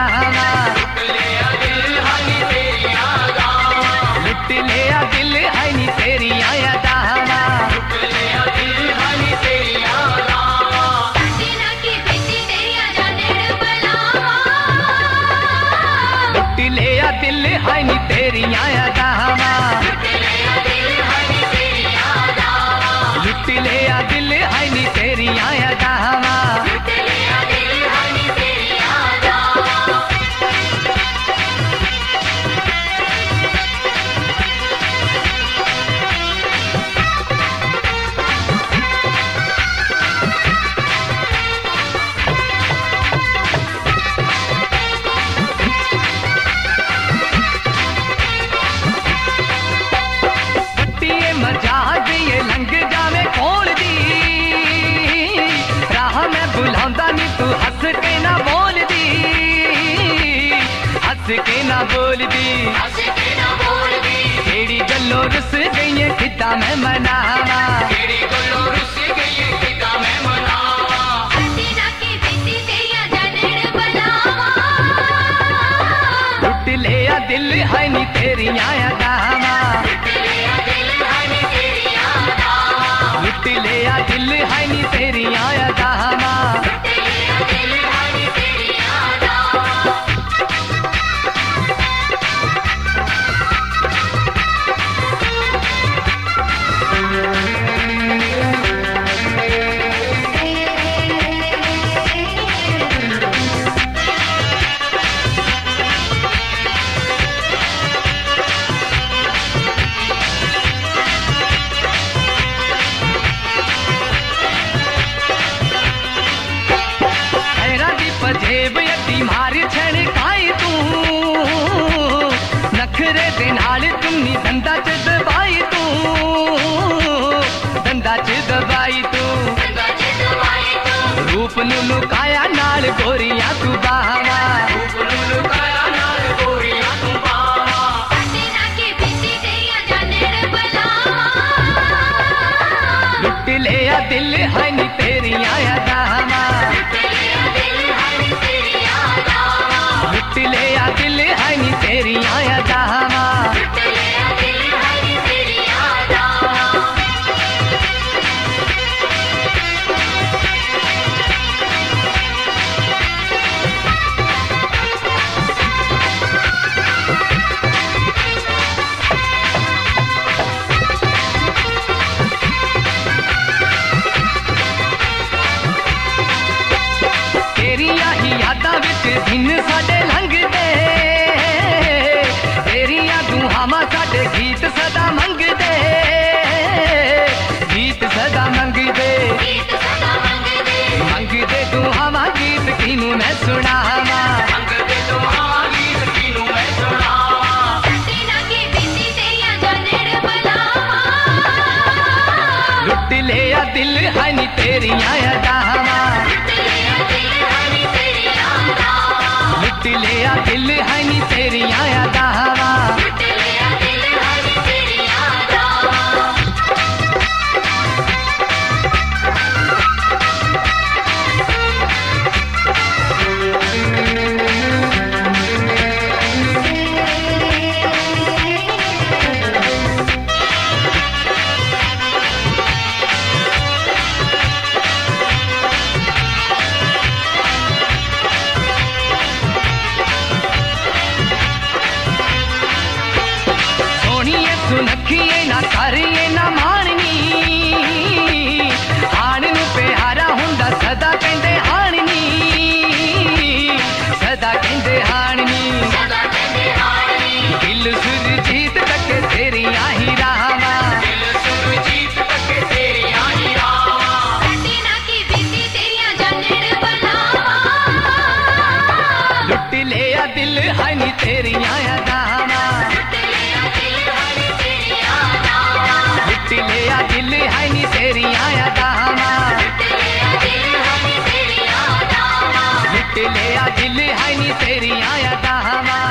दावा, लुट लिया दिल है नी तेरिया दावा, लुट लिया दिल है नी तेरिया दावा, लुट लिया दिल है नी तेरिया दावा। हसीना की बेटी तेरिया जाने बलावा, लुट लिया दिल है नी तेरिया दावा, लुट लिया दिल है नी तेरिया दावा, लुट लिया दिल है नी तेरिया दावा। लुट लिया दिल है नी तेरिया दावा। बट्टिए मजा दिए लंघ जावे कोल दी, राह में बुलांदा नी तू हंस के ना बोल दी, हंस के ना बोल दी। हंस के ना बोल दी, केड़ी गल्लों रुस गई है किदा मैं मनावा, केड़ी गल्लों रुस गई है किदा मैं मनावा। हसीना की बेटी तेरिया जाने बलावा, लुट लिया दिल है नी तेरिया दावा, लुट लिया दिल है नी तेरिया दावा, लुट लिया दिल है नी तेरिया दावा। लुट लिया दिल है नी तेरिया दावा। हैरा दी पजेब यदी मार छड़काई तू, नखरे दे नाल तुमनी दंदा च दबाई तू, दंदा च दबाई तू। गंगा च दवाई तू, रूप नु लुकाया नाल गोरियां तू बावा, रूप नु लुकाया नाल गोरियां तू बावा। हसीना की बेटी तेरिया जाने बलावा, लुट लिया दिल है नी तेरिया दावा, लुट लिया दिल है नी तेरिया दावा, लुट लिया दिल है नी तेरिया दावा। लुट लिया दिल है नी तेरिया दावा। तेरिया ही यादां विच दिन साडे लंघदे, तेरिया दुआवां साडे गीत सदा मंगदे, गीत सदा मंगदे, गीत सदा मंगदे, मंगदे दुआवां गीत किनू मैं सुनावा, मंगदे दुआवां गीत किनू मैं सुनावा। हसीना की बेटी तेरिया जाने बलावा, लुट लिया दिल है नी तेरिया दावा, लुट लिया दिल है नी तेरिया दावा, लुट लिया दिल है नी तेरिया दावा। लुट लिया दिल है नी तेरिया दावा। सोनिए सुनखिए ना करिए ना माननी, हाण नू प्यारा हुंदा सदा कहंदे हाणनी, सदा कहंदे हाणनी। सदा कहंदे हाणी, दिल सुरजीत तक तेरिया ही रावा, दिल सुरजीत तक तेरिया ही रावा। हसीना की बेटी तेरिया जाने बलावा, लुट लिया दिल है नी तेरिया दावा, लुट लिया दिल है नी तेरिया दावा, लुट लिया दिल है नी तेरिया दावा, लुट लिया दिल है नी तेरिया दावा, लुट लिया दिल है नी तेरिया दावा।